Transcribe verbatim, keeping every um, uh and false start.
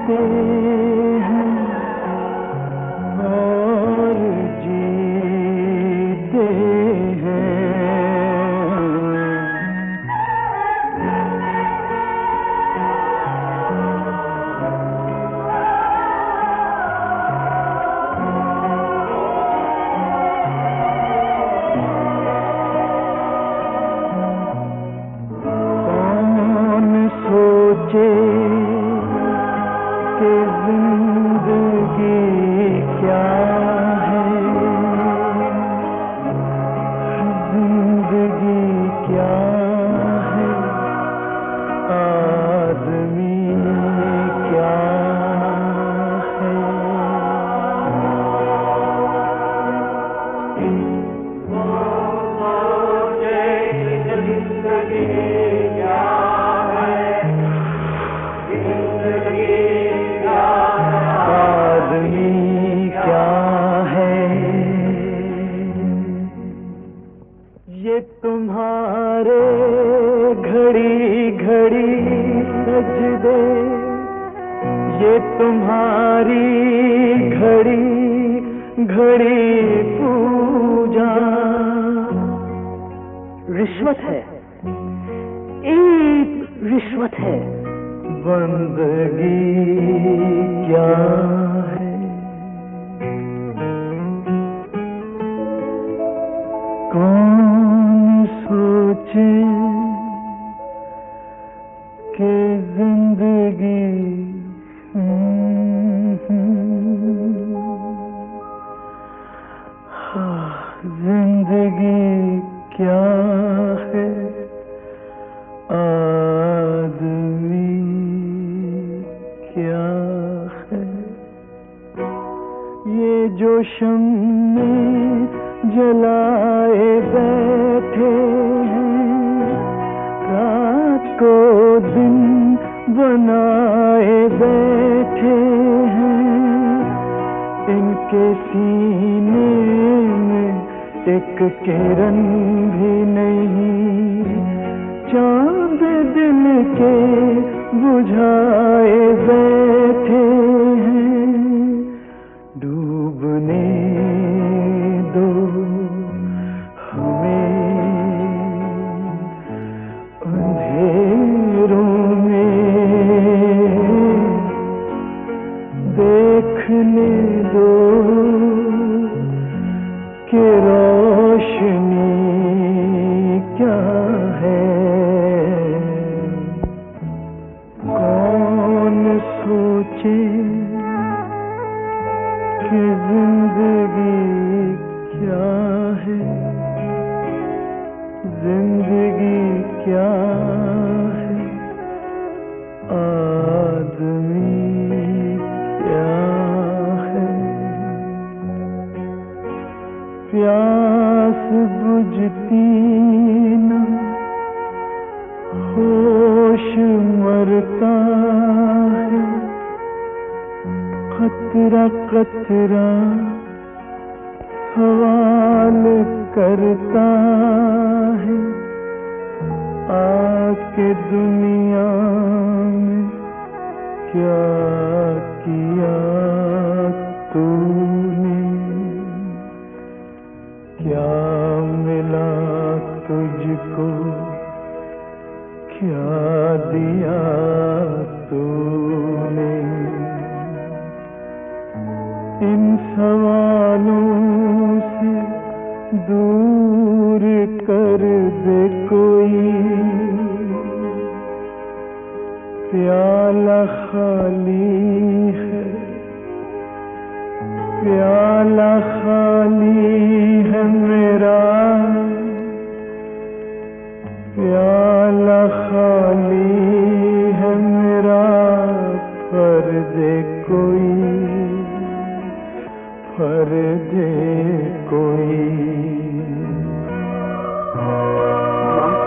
मरते हैं और जीते हैं। सोचे कि जिंदगी क्या है, जिंदगी क्या है, आदमी क्या है। सोचे जिंदगी क्या तुम्हारे घड़ी घड़ी सजदे, ये तुम्हारी घड़ी घड़ी पूजा रिश्वत है, एक रिश्वत है। बंदगी क्या है, कौन सोचे कि जिंदगी जिंदगी क्या है, आदमी क्या है। ये जो शम्मे जलाए बैठे हैं, रात को दिन बनाए बैठे हैं, इनके सीने में एक किरण भी नहीं, चांद दिल के बुझाए बैठे हैं। डूबने दो हमें अंधेरों में, देखने दो कि रोशनी क्या है। कौन सोचे कि जिंदगी क्या है, जिंदगी क्या है, आदमी क्या है। प्यास बुझती न, होश मरता है, कतरा कतरा सवाल करता है। आके दुनिया में क्या किया तूने, क्या मिला तुझको, क्या दिया तूने। इन सवालों से दूर कर दे कोई, प्याला खाली है, प्याला खाली है मेरा, प्याला खाली है मेरा। भर दे कोई, भर दे कोई।